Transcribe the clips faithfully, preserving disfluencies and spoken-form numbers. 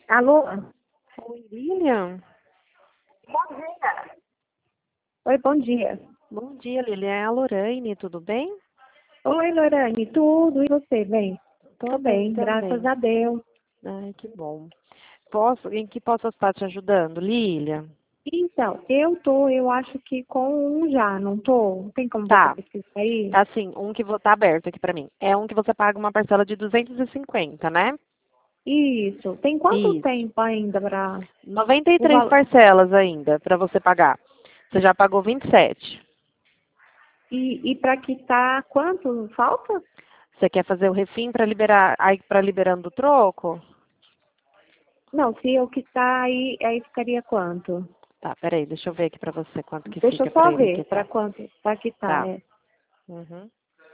Alô? Oi, Lilian. Bom dia. Oi, bom dia. Bom dia, Lilian. É a Lorraine, tudo bem? Oi, Lorane, tudo? E você, bem? Tô Tô bem bem, graças também. a Deus. Ai, que bom. Posso, em que posso estar te ajudando, Lilian? Então, eu tô, eu acho que com um já, não tô? Tem como você Tá, pesquisar aí? tá sim, um que vo- tá aberto aqui pra mim. É um que você paga uma parcela de duzentos e cinquenta, né? Isso. Tem quanto Isso. tempo ainda para noventa e o três valor? parcelas ainda pra você pagar. Você já pagou vinte e sete. E, e para quitar, quanto falta? Você quer fazer o refim pra liberar, aí para liberando o troco? Não, se eu quitar aí, aí ficaria quanto? Tá, peraí, deixa eu ver aqui pra você quanto que Deixa eu fica pra só ele ver para quitar. quanto, para quitar, Tá. é. Uhum.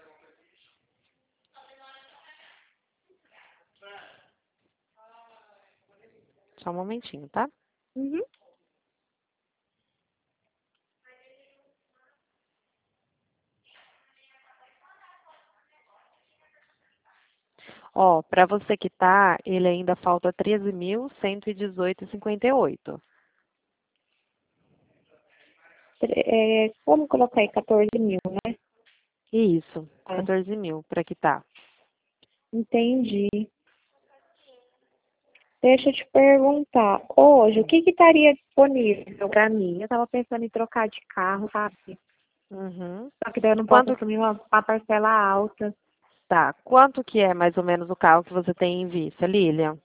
Só um momentinho, tá? Uhum. Ó, para você quitar, ele ainda falta treze mil cento e dezoito e cinquenta e oito. É, vamos colocar aí quatorze mil, né? Isso, É, quatorze mil para quitar. entendi. Deixa eu te perguntar, hoje, o que que estaria disponível para mim? Eu estava pensando em trocar de carro, sabe? Uhum. Só que daí eu não posso Quando, assumir uma, uma parcela alta. tá, quanto que é mais ou menos o carro que você tem em vista, Lilian?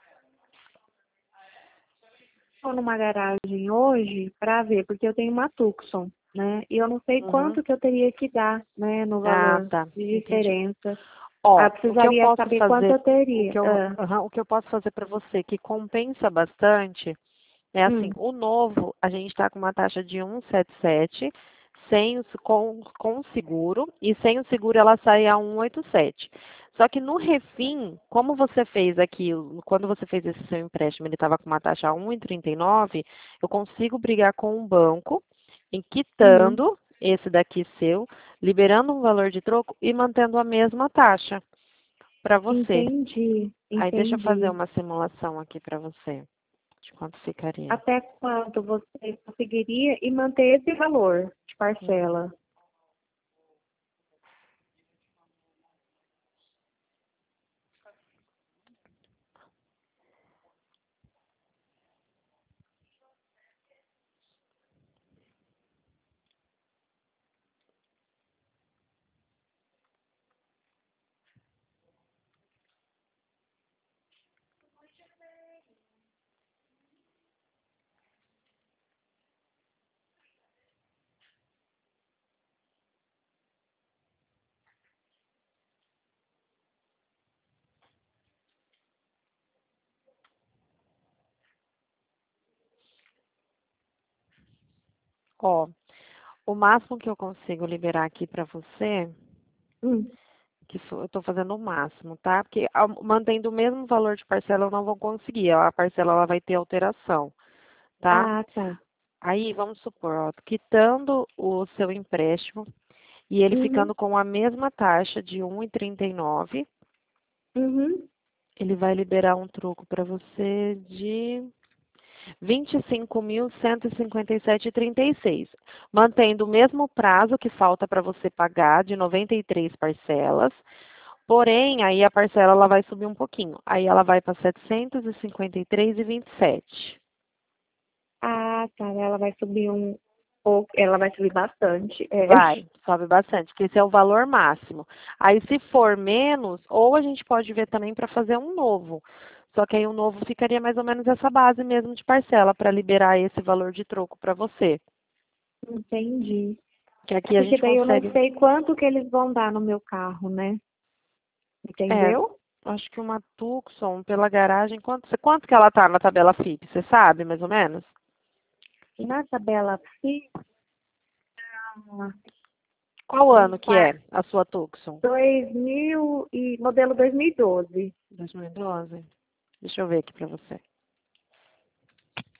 Estou numa garagem hoje para ver, porque eu tenho uma Tucson, né? E eu não sei Uhum. quanto que eu teria que dar, né, no Ah, valor tá, de entendi. diferença. Ah, Ó, eu o que eu precisaria posso saber quanto fazer, eu o teria. que eu, Ah, aham, o que eu posso fazer para você que compensa bastante é assim, hum, o novo, a gente está com uma taxa de cento e setenta e sete, sem o, se- com, com o seguro, e sem o seguro ela sai a cento e oitenta e sete. Só que no refim, como você fez aqui, o- quando você fez esse seu empréstimo, ele estava com uma taxa cento e trinta e nove, eu consigo brigar com o banco, em uhum, quitando esse daqui seu, liberando um valor de troco e mantendo a mesma taxa para você. entendi, Aí deixa eu fazer entendi. uma simulação aqui para você, de quanto ficaria. Até quanto você conseguiria e manter esse valor de Uhum. parcela? Ó, o máximo que eu consigo liberar aqui para você, Hum. que sou- eu estou fazendo o máximo, tá? Porque ao- mantendo o mesmo valor de parcela eu não vou conseguir. A parcela ela vai ter alteração, tá? Ah, tá. Aí vamos supor, ó, quitando o seu empréstimo e ele Uhum, ficando com a mesma taxa de cento e trinta e nove, uhum. ele vai liberar um troco para você de vinte e cinco mil cento e cinquenta e sete vírgula trinta e seis, mantendo o mesmo prazo que falta para você pagar de noventa e três parcelas. Porém, aí a parcela ela vai subir um pouquinho. Aí ela vai para setecentos e cinquenta e três vírgula vinte e sete. Ah, tá. Ela vai subir um pouco. Ela vai subir bastante. É. Vai, sobe bastante, porque esse é o valor máximo. Aí se for menos, ou a gente pode ver também para fazer um novo. Só que aí o novo ficaria mais ou menos essa base mesmo de parcela para liberar esse valor de troco para você. Entendi. Que É aqui a porque gente daí eu não consegue. sei quanto que eles vão dar no meu carro, né? É, Entendeu? acho que uma Tucson pela garagem, quanto, quanto que ela tá na tabela F I P? Você sabe, mais ou menos? Na tabela FIA, Qual um ano que é a sua Tucson? dois mil e modelo dois mil e doze. dois mil e doze. Deixa eu ver aqui pra você.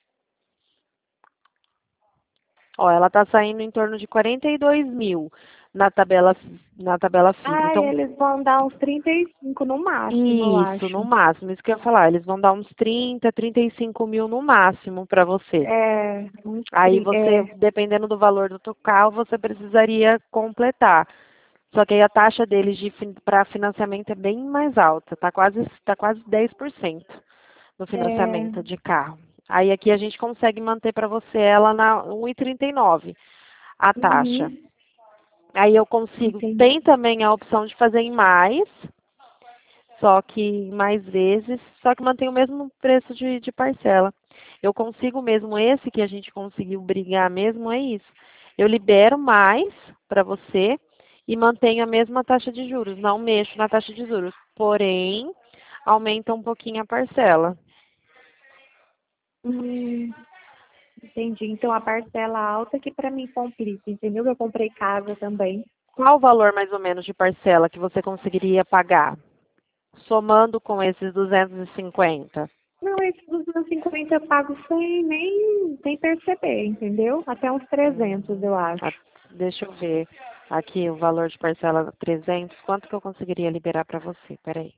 Ó, ela tá saindo em torno de quarenta e dois mil. na tabela, na tabela FIP. Ah, Então, eles vão dar uns trinta e cinco no máximo, eu isso, no acho. máximo, isso que eu ia falar. Eles vão dar uns trinta, trinta e cinco mil no máximo para você. É, uns Aí trinta, você, é, dependendo do valor do teu carro, você precisaria completar. Só que aí a taxa deles para financiamento é bem mais alta, tá quase, tá quase dez por cento no é, financiamento de carro. Aí aqui a gente consegue manter para você ela na um vírgula trinta e nove a taxa. uhum, Aí eu consigo, entendi. tem também a opção de fazer em mais, só que mais vezes, só que mantém o mesmo preço de, de parcela. Eu consigo mesmo, esse que a gente conseguiu brigar mesmo, é isso. Eu libero mais para você e mantenho a mesma taxa de juros, não mexo na taxa de juros, porém, aumenta um pouquinho a parcela. Hum, entendi. Então a parcela alta que para mim complica, entendeu? Eu comprei casa também. Qual o valor mais ou menos de parcela que você conseguiria pagar, somando com esses duzentos e cinquenta? Não, esses duzentos e cinquenta eu pago sem nem, nem perceber, entendeu? Até uns trezentos, Uhum. eu Ah, acho. deixa eu ver aqui o valor de parcela trezentos. Quanto que eu conseguiria liberar para você? Peraí.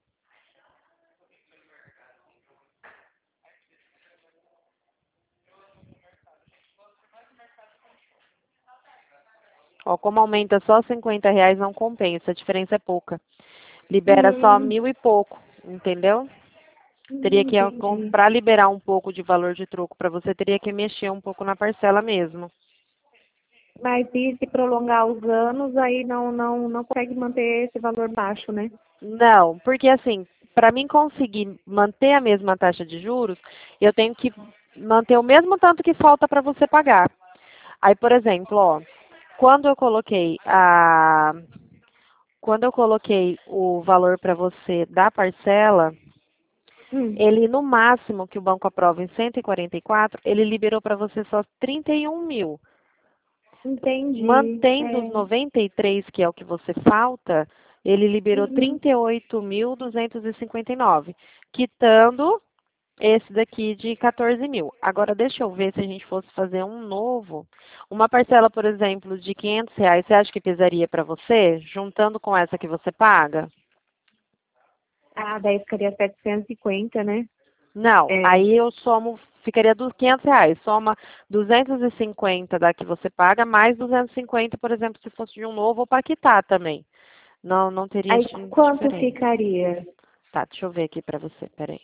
Ó, como aumenta só cinquenta reais, não compensa, a diferença é pouca. Libera só Hum, mil e pouco, entendeu? Teria hum, que, entendi. para liberar um pouco de valor de troco para você, teria que mexer um pouco na parcela mesmo. Mas e se prolongar os anos, aí não, não, não consegue manter esse valor baixo, né? Não, porque assim, para mim conseguir manter a mesma taxa de juros, eu tenho que manter o mesmo tanto que falta para você pagar. Aí, por exemplo, ó, quando eu coloquei a quando eu coloquei o valor para você da parcela, Hum, ele no máximo que o banco aprova em cento e quarenta e quatro, ele liberou para você só trinta e um mil. entendi. Mantendo os É. noventa e três, que é o que você falta, ele liberou Uhum. trinta e oito mil duzentos e cinquenta e nove, quitando esse daqui de quatorze mil. Agora, deixa eu ver se a gente fosse fazer um novo. Uma parcela, por exemplo, de quinhentos reais, você acha que pesaria para você, juntando com essa que você paga? Ah, daí ficaria setecentos e cinquenta, né? Não, É. aí eu somo, ficaria dos quinhentos reais. Soma duzentos e cinquenta da que você paga, mais duzentos e cinquenta, por exemplo, se fosse de um novo ou para quitar também. Não, não teria Aí di- quanto diferença. ficaria? Tá, deixa eu ver aqui para você, peraí.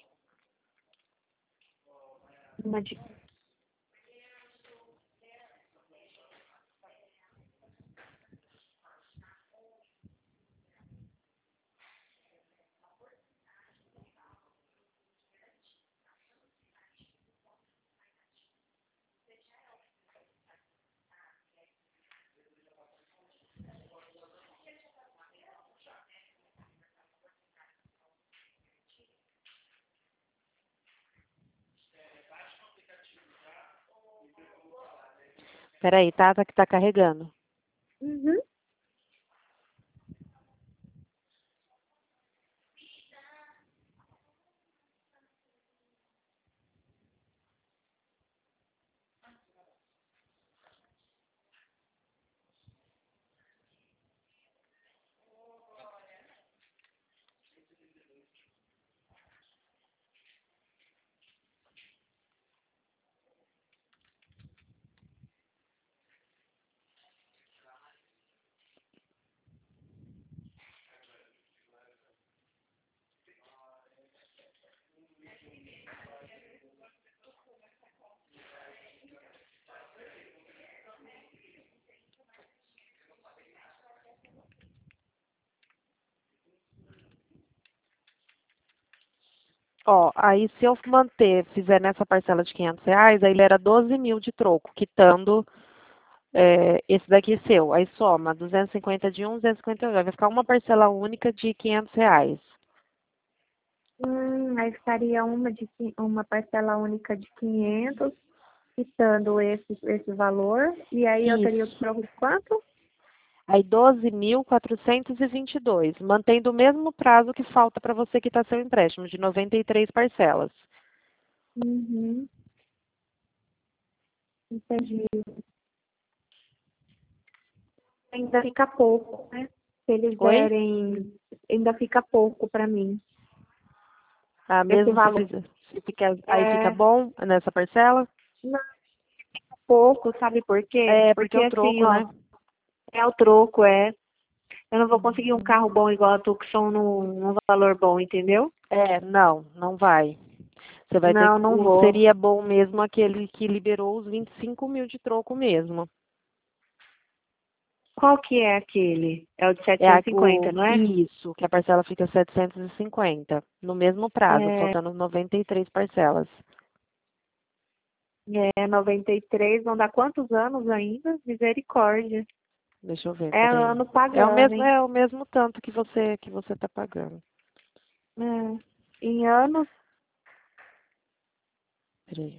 Uma de... Peraí, tá? Tá que tá carregando. Uhum. Ó, aí se eu manter, fizer nessa parcela de quinhentos reais, aí ele era doze mil de troco, quitando é, esse daqui seu. Aí soma duzentos e cinquenta de um, duzentos e cinquenta de outro. Vai ficar uma parcela única de quinhentos reais. Hum, aí ficaria uma, de, qui- uma parcela única de quinhentos, quitando esse, esse valor. E aí eu teria o Isso. troco de quanto? Aí doze mil quatrocentos e vinte e dois, mantendo o mesmo prazo que falta para você quitar seu empréstimo, de noventa e três parcelas. Uhum, entendi. ainda fica pouco, né? Se eles Oi? derem, ainda fica pouco para mim. Ah, Esse mesmo se valor. fizer, se fica, aí fica É, bom nessa parcela? não, pouco, sabe por quê? É, porque Porque o assim, troco, ó, né? é o troco, é. Eu não vou conseguir um Uhum. carro bom igual a Tucson num, num valor bom, entendeu? É, não, não vai. Você vai ter Não, que. não O, vou. seria bom mesmo aquele que liberou os vinte e cinco mil de troco mesmo. Qual que é aquele? É o de É a- setecentos e cinquenta, o, não é? isso, que a parcela fica setecentos e cinquenta no mesmo prazo, É, faltando noventa e três parcelas. é noventa e três, vão dar quantos anos ainda? Misericórdia. Deixa eu ver, É peraí. ano É o pagando, mesmo, hein? é o mesmo tanto que você que você tá pagando. É. Em anos, Peraí.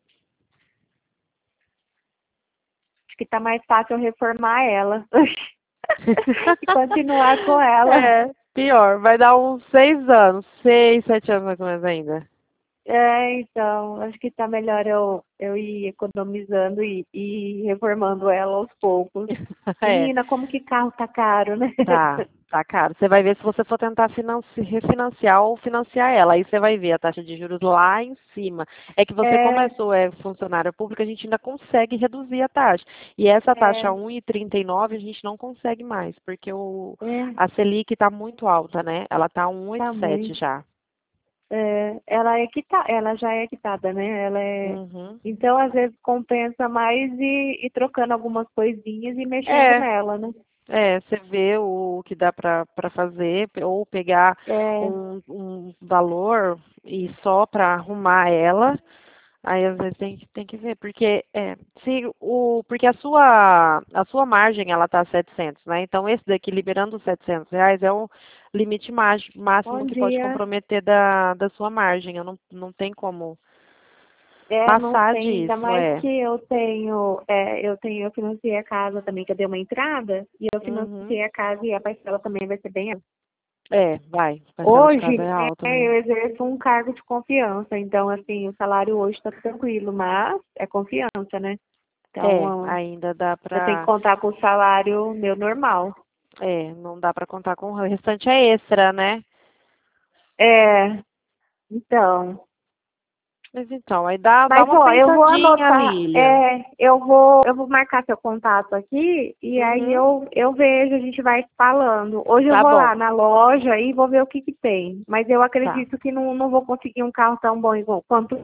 acho que tá mais fácil eu reformar ela. E continuar com ela. É, pior, vai dar uns seis anos, seis, sete anos mais ou menos ainda. É, então, acho que tá melhor eu, eu ir economizando e, e reformando ela aos poucos. É, Menina, como que carro tá caro, né? tá, tá caro. Você vai ver se você for tentar financi- refinanciar ou financiar ela. Aí você vai ver a taxa de juros lá em cima. É que você É, começou, é funcionária pública, a gente ainda consegue reduzir a taxa. E essa taxa é, um vírgula trinta e nove a gente não consegue mais, porque o, é, a Selic está muito alta, né? Ela está um vírgula tá oitenta e sete muito. já. É, ela é quita, ela já é quitada, né? Ela é. Uhum. Então, às vezes, compensa mais ir, ir trocando algumas coisinhas e mexendo É, nela, né? é, você vê o que dá para fazer, ou pegar É, um, um valor e só para arrumar ela. Aí às vezes tem, que- tem que ver, porque é, se o, porque a sua a sua margem ela tá setecentos, né? Então esse daqui liberando os setecentos reais é o limite mági- máximo bom que pode dia. comprometer da, da sua margem. Eu não, não tem como É, não passar tem, ainda disso, mais é. que eu tenho, é, eu tenho, eu financiei a casa também, que eu dei uma entrada, e eu Uhum. financiei a casa e a parcela também vai ser bem alta. É, vai. Parcela de casa é Hoje, alta é, eu mesmo. exerço um cargo de confiança, então, assim, o salário hoje está tranquilo, mas é confiança, né? É, Então, ah, ainda dá eu tenho que pra. contar com o salário meu normal. É, não dá pra contar com o restante é extra, né? É, então. Mas então, aí dá, dá Mas, uma ó, eu vou pensadinha, anotar, Lilian. é, eu vou, eu vou marcar seu contato aqui e aí Uhum. eu, eu vejo, a gente vai falando. Hoje eu Tá vou bom. lá na loja e vou ver o que que tem. Mas eu Tá. acredito que não, não vou conseguir um carro tão bom igual quanto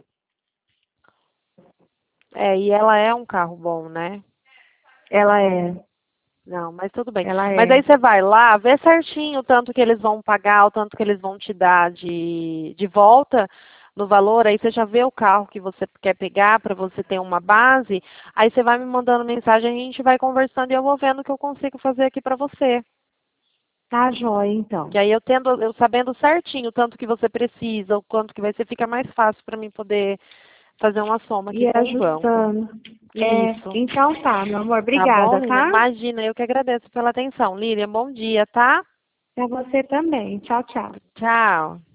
É, e ela é um carro bom, né? ela é. Não, mas tudo bem. Ela Mas aí é. você vai lá, vê certinho o tanto que eles vão pagar, o tanto que eles vão te dar de, de volta no valor, aí você já vê o carro que você quer pegar para você ter uma base, aí você vai me mandando mensagem, a gente vai conversando e eu vou vendo o que eu consigo fazer aqui para você. Tá jóia, então. Que aí eu tendo, eu sabendo certinho o tanto que você precisa, o quanto que vai ser, fica mais fácil para mim poder fazer uma soma aqui E com o banco. ajustando. É, Isso. então tá, meu amor. Tá Obrigada, bom, Lilian? tá? Imagina, eu que agradeço pela atenção. Lilian, bom dia, tá? Pra você também. Tchau, tchau. Tchau.